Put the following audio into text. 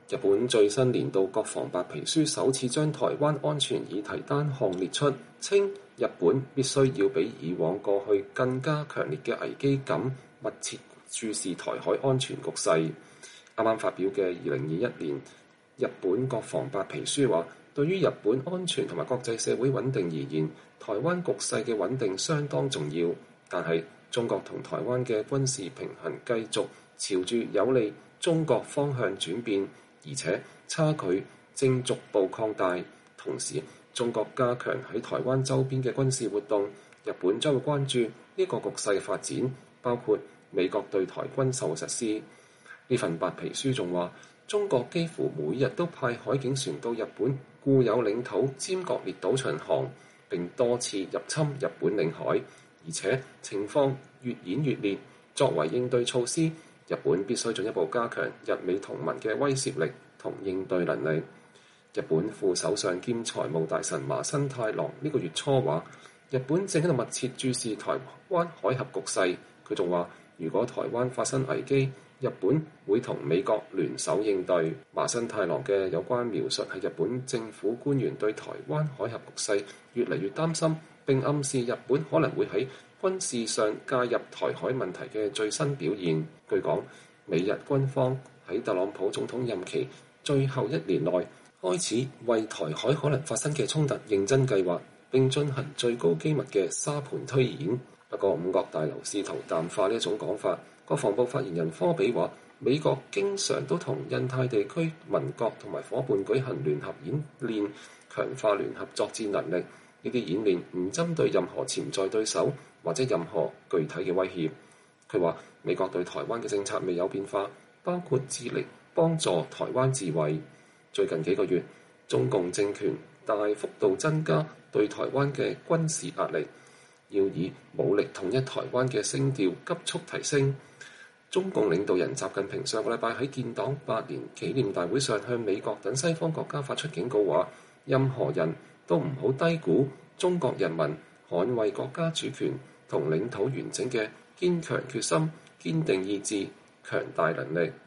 日本最新年度國防白皮書首次將台灣安全議題單項列出，稱日本必須要比以往過去更加強烈嘅危機感，密切注視台海安全局勢。啱啱發表嘅2021年日本國防白皮書話，對於日本安全同埋國際社會穩定而言，台灣局勢嘅穩定相當重要。但係中國同台灣嘅軍事平衡繼續朝住有利中國方向轉變，而且差距正逐步擴大。同時，中國加強喺台灣周邊嘅軍事活動，日本將會關注呢個局勢嘅發展，包括美國對台軍售實施。呢份白皮書仲話，中國幾乎每日都派海警船到日本固有領土尖閣列島巡航，並多次入侵日本領海，而且情況越演越烈。作為應對措施，日本必須進一步加強日美同盟嘅威懾力同應對能力。日本副首相兼財務大臣麻生太郎呢個月初話，日本正喺度密切注視台灣海峽局勢。佢仲話，如果台灣發生危機，日本會同美國聯手應對。麻生太郎嘅有關描述係日本政府官員對台灣海峽局勢越嚟越擔心，並暗示日本可能會喺軍事上介入台海問題嘅最新表現。據講，美日軍方喺特朗普總統任期最後1年內開始為台海可能發生嘅衝突認真計劃，並進行最高機密嘅沙盤推演。不過五角大樓試圖淡化呢一種講法。國防部發言人科比話，美國經常都同印太地區盟國同埋伙伴舉行聯合演練，強化聯合作戰能力。呢啲演練唔針對任何潛在對手或者任何具體嘅威脅。佢話，美國對台灣嘅政策未有變化，包括致力幫助台灣自衛。最近幾個月，中共政權大幅度增加對台灣嘅軍事壓力，要以武力統一台灣嘅聲調急速提升。中共領導人習近平上個禮拜喺建黨8年紀念大會上向美國等西方國家發出警告，話任何人都唔好低估中國人民捍衛國家主權同領土完整嘅堅強決心、堅定意志、強大能力。